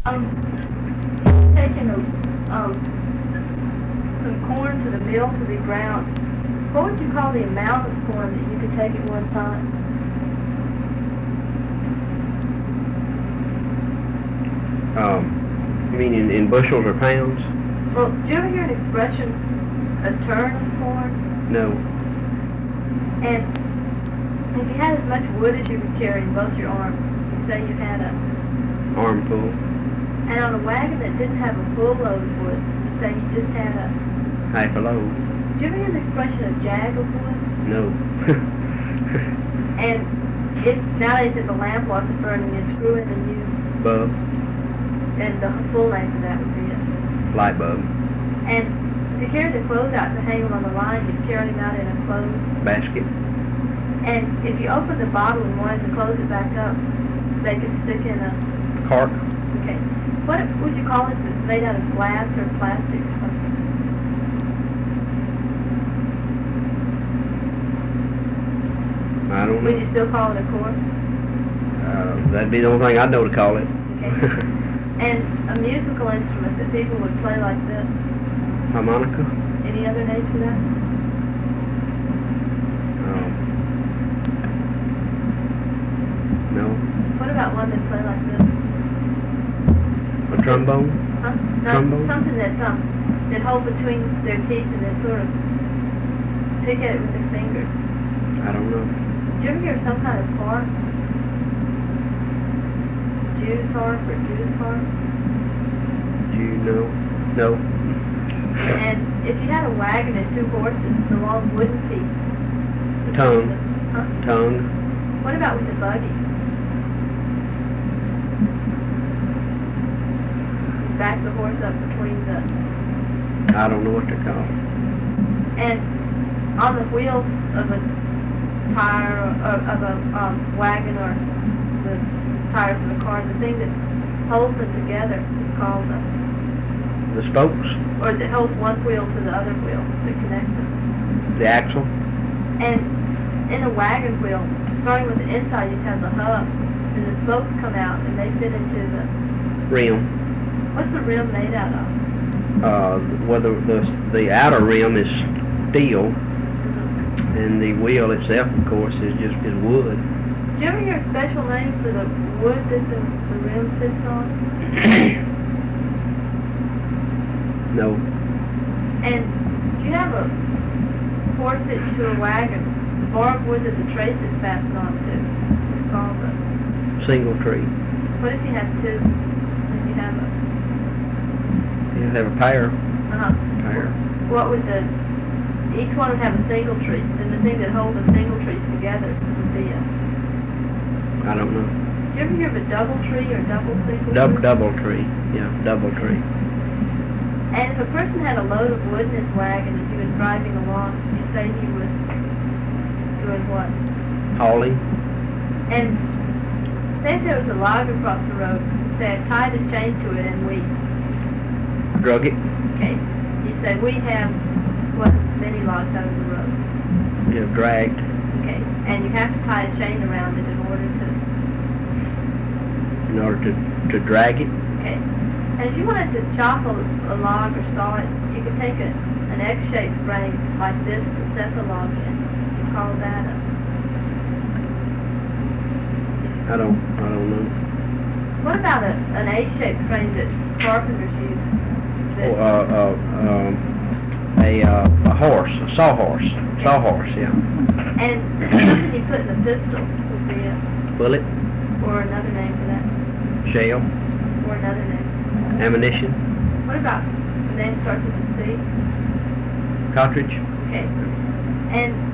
Taking some corn to the mill to be ground, what would you call the amount of corn that you could take at one time? You mean in bushels or pounds? Well, did you ever hear an expression, a turn of corn? No. And if you had as much wood as you could carry in both your arms, you say you had a Armful. and on a wagon that didn't have a full load of wood, you say you just had a... Half a load. Did you ever hear the expression, a jag of wood? No. And nowadays if a lamp wasn't burning, you screw in a new, Bulb. and the full length of that would be it. Light bulb. And to carry the clothes out to hang them on the line, you'd carry them out in a clothes. Basket. And if you opened the bottle and wanted to close it back up, they could stick in a... Cork. Okay. What would you call it if it's made out of glass or plastic or something? I don't Would you know. still call it a cork? That'd be the only thing I'd know to call it. Okay. And a musical instrument that people would play like this. Harmonica. Any other name for that? No. What about one that play like this? A trombone. Huh? No, Trombone? something that hold between their teeth and then sort of pick at it with their fingers. I don't know. Did you ever hear some kind of harp? Jew's harp or Jew's harp? Do you know? No. And if you had a wagon and two horses, the long wooden piece. Tongue. Huh? Tongue. What about with the buggy? You back the horse up between the... I don't know what they're called. And on the wheels of a tire or of a wagon or the tires of a car, the thing that holds them together is called The spokes. or that holds one wheel to the other wheel that connects them. The axle. And in a wagon wheel, starting with the inside, you have the hub, and the spokes come out and they fit into the... Rim. What's the rim made out of? Whether the outer rim is steel, and the wheel itself, of course, is wood. Did you ever hear a special name for the wood that the rim fits on? No. And do you have a horse hitched to a wagon? The bar of wood that the trace is fastened onto is called a... Single tree. What if you have two? And you have a... You have a pair. Pair. What would the... Each one would have a single tree, and the thing that holds the single trees together would be a... I don't know. Do you ever hear of a double tree or double single tree? Double tree. Yeah, double tree. And if a person had a load of wood in his wagon and he was driving along, you say he was doing what? Hauling. And say if there was a log across the road, say I tied a chain to it and we... Drug it. Okay. You say we have, what, many logs out of the road. You know, dragged. Okay. And you have to tie a chain around it In order to drag it. Okay. And if you wanted to chop a log or saw it, you could take an X-shaped frame like this to set the log in. You call that a... I don't know. What about an A-shaped frame that carpenters use? That, A horse, a sawhorse. Sawhorse, yeah. and something you put in a pistol would be a... Bullet. Or another name for that. Shell. Or another name. Ammunition. What about the name starts with a C? Cartridge. Okay. And